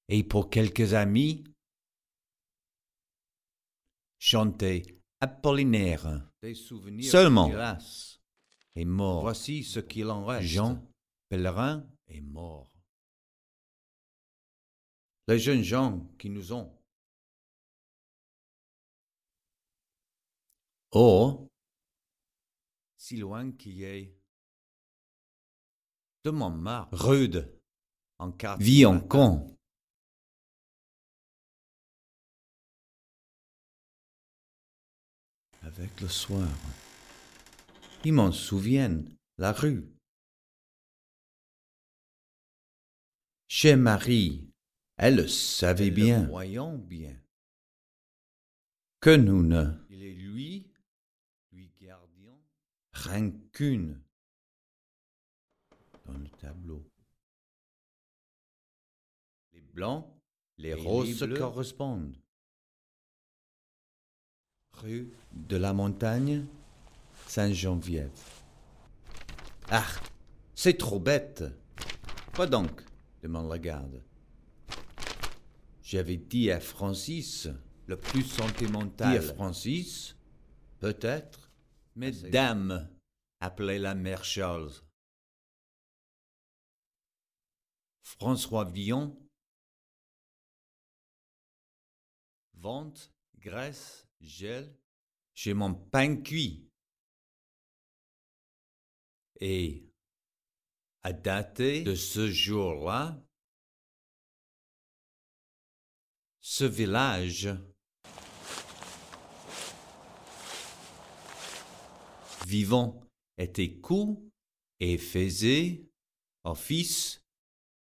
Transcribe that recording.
Et pour quelques amis, chantez Apollinaire. Des souvenirs Seulement. hélas. Est mort. Voici ce qu'il en reste. Jean, pèlerin, est mort. Les jeunes gens qui nous ont. or, Si loin qu'il y ait. De Montmartre. rude, En quatre. vit en con. Avec le soir. Ils m'en souviennent. La rue. Chez Marie. Elle le savait bien. Voyons bien. Que nous ne. Il est lui gardions. Rancune. Dans le tableau. Les blancs, les roses se correspondent. Rue de la Montagne, Saint-Geneviève. Ah, c'est trop bête. Quoi donc? Demande la garde. J'avais dit à Francis, le plus sentimental. Dit à Francis, peut-être, mais dame, appelait la mère Charles. François Villon, vente, graisse, gel, j'ai mon pain cuit. Et à dater de ce jour-là, ce village vivant était cool et faisait office